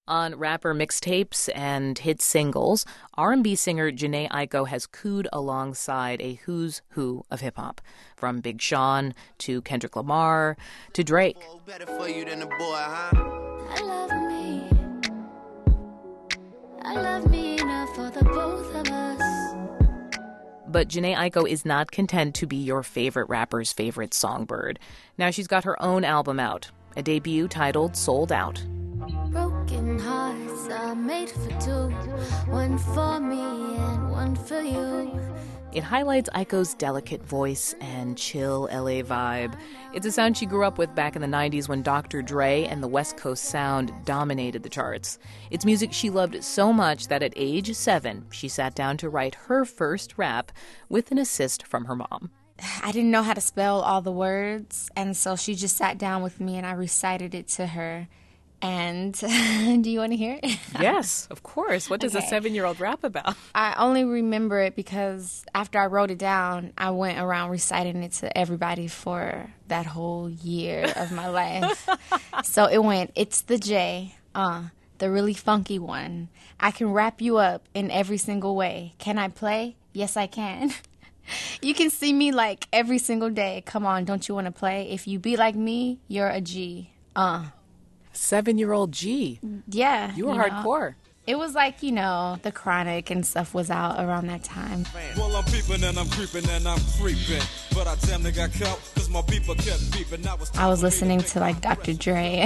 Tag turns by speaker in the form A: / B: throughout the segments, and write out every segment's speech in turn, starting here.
A: On rapper mixtapes and hit singles, R&B singer Jhené Aiko has cooed alongside a who's who of hip-hop, from Big Sean to Kendrick Lamar to Drake.
B: Better for you than a boy, huh?
C: I love me enough for the both of us.
A: But Jhené Aiko is not content to be your favorite rapper's favorite songbird. Now she's got her own album out, a debut titled Sold Out.
C: Broken hearts are made for two, one for me and one for you.
A: It highlights Aiko's delicate voice and chill LA vibe. It's a sound she grew up with back in the 90s when Dr. Dre and the West Coast sound dominated the charts. It's music she loved so much that at age 7, she sat down to write her first rap with an assist from her mom.
D: I didn't know how to spell all the words, and so she just sat down with me and I recited it to her. And do you want to hear it?
A: Yes, of course. What does a 7-year-old rap about?
D: I only remember it because after I wrote it down, I went around reciting it to everybody for that whole year of my life. So it went, it's the J, the really funky one. I can wrap you up in every single way. Can I play? Yes, I can. You can see me like every single day. Come on, don't you want to play? If you be like me, you're a G.
A: 7-year-old G.
D: Yeah.
A: You were hardcore.
D: It was like, The Chronic and stuff was out around that time.
E: Well, I'm peeping and I'm creeping and I'm creeping. But I damn near got caught because my beeper kept beeping.
D: I was listening to like Dr. Dre.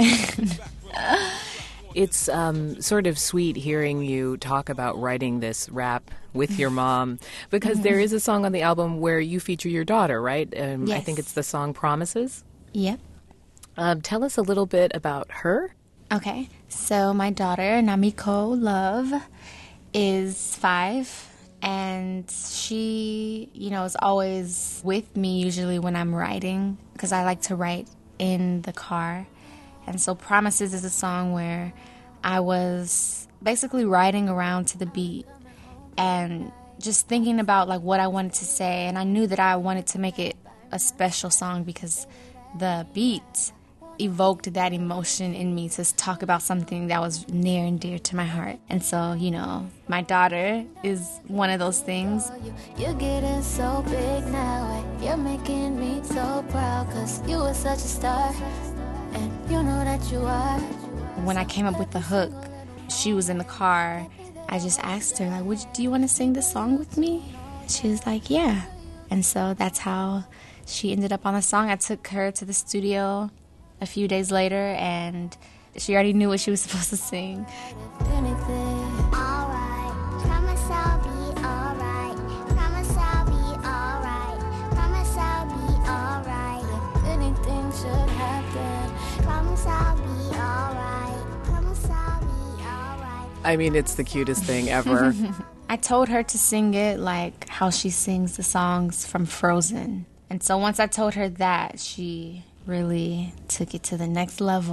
A: It's sort of sweet hearing you talk about writing this rap with your mom, because there is a song on the album where you feature your daughter, right?
D: Yes.
A: I think it's the song Promises.
D: Yep.
A: Tell us a little bit about her.
D: Okay, so my daughter, Namiko Love, is 5, and she, is always with me usually when I'm writing, because I like to write in the car. And so Promises is a song where I was basically riding around to the beat and just thinking about like what I wanted to say, and I knew that I wanted to make it a special song because the beat evoked that emotion in me to talk about something that was near and dear to my heart. And so, my daughter is one of those things.
C: You're getting so big now, you're making me so proud, 'cause you were such a star, and you know that you are.
D: When I came up with the hook, she was in the car. I just asked her, like, do you want to sing this song with me? She was like, yeah. And so that's how she ended up on the song. I took her to the studio a few days later, and she already knew what she was supposed to sing.
A: I mean, it's the cutest thing ever.
D: I told her to sing it like how she sings the songs from Frozen. And so once I told her that, she really took it to the next level.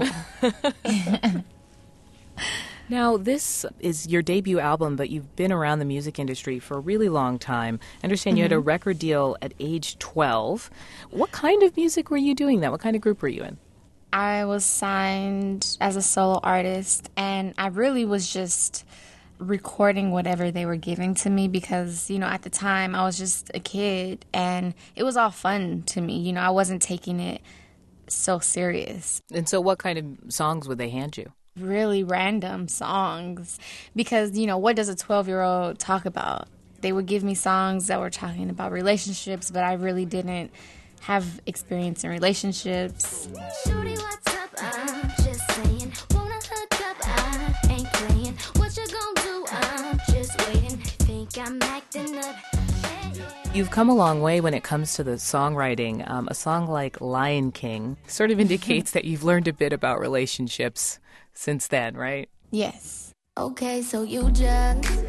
A: Now, this is your debut album, but you've been around the music industry for a really long time. I understand you had a record deal at age 12. What kind of music were you doing then? What kind of group were you in?
D: I was signed as a solo artist, and I really was just recording whatever they were giving to me because, at the time I was just a kid, and it was all fun to me. I wasn't taking it so serious.
A: And so what kind of songs would they hand you?
D: Really random songs because, what does a 12-year-old talk about? They would give me songs that were talking about relationships, but I really didn't have experience in relationships.
C: Shorty, what's up? I'm just saying, wanna hook up? I ain't playing. What you gonna do? I'm just waiting. Think I'm acting up.
A: You've come a long way when it comes to the songwriting. A song like Lion King sort of indicates that you've learned a bit about relationships since then, right?
D: Yes.
C: Okay, so you just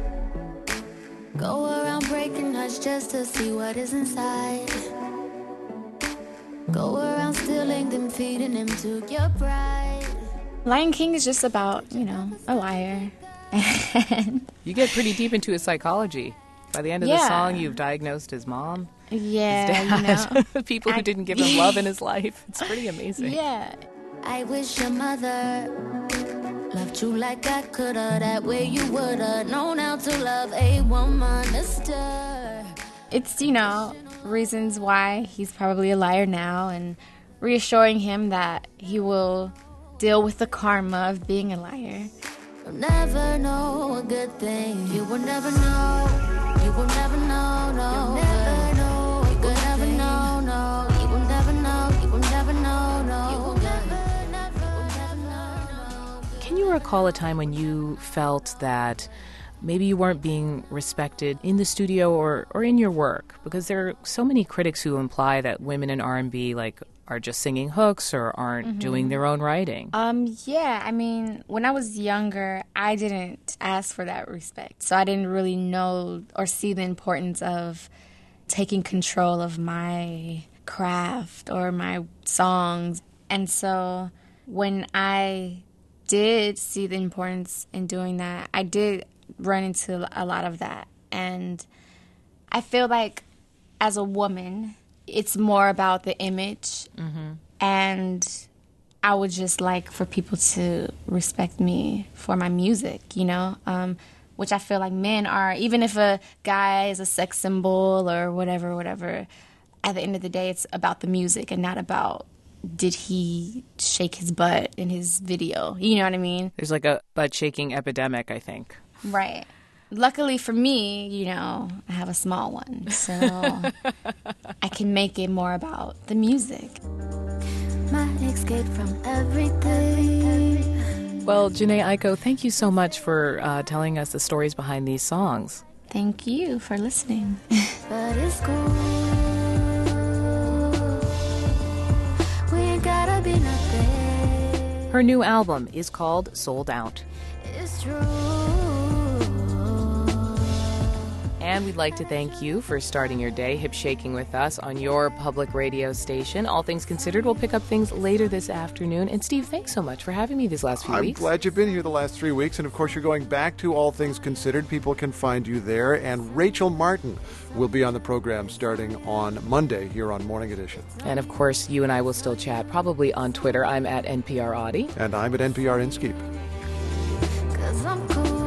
C: go around breaking hearts just to see what is inside. Go around stealing them, feeding them to your pride.
D: Lion King is just about, a liar.
A: You get pretty deep into his psychology. By the end of the song, you've diagnosed his mom,
D: his
A: dad, people who didn't give him love in his life. It's pretty amazing.
D: Yeah.
C: I wish your mother Loved you like I coulda, that way you woulda known how to love a woman.
D: It's, reasons why he's probably a liar now, and reassuring him that he will deal with the karma of being a liar.
C: You'll never know a good thing. You will never know. You will never know, no. You'll never know. You will never know, no. You will never know. You will never know, no. You will never know.
A: Can you recall a time when you felt that maybe you weren't being respected in the studio or in your work? Because there are so many critics who imply that women in R&B are just singing hooks or aren't doing their own writing.
D: Yeah, I mean, when I was younger, I didn't ask for that respect. So I didn't really know or see the importance of taking control of my craft or my songs. And so when I did see the importance in doing that, I did run into a lot of that. And I feel like as a woman, it's more about the image. And I would just like for people to respect me for my music, which I feel like men are. Even if a guy is a sex symbol or whatever, at the end of the day, it's about the music and not about did he shake his butt in his video. You know what I mean?
A: There's like a butt-shaking epidemic, I think.
D: Right. Luckily for me, I have a small one, so I can make it more about the music.
C: My escape from everything.
A: Well, Jhené Aiko, thank you so much for telling us the stories behind these songs.
D: Thank you for listening.
C: But it's cool. We ain't gotta be nothing.
A: Her new album is called Sold Out.
C: It's true.
A: And we'd like to thank you for starting your day hip-shaking with us on your public radio station. All Things Considered, we'll pick up things later this afternoon. And Steve, thanks so much for having me these last few weeks.
F: I'm glad you've been here the last 3 weeks. And, of course, you're going back to All Things Considered. People can find you there. And Rachel Martin will be on the program starting on Monday here on Morning Edition.
A: And, of course, you and I will still chat, probably on Twitter. I'm at NPR Audie.
F: And I'm at NPR Inskeep.
C: 'Cause I'm cool.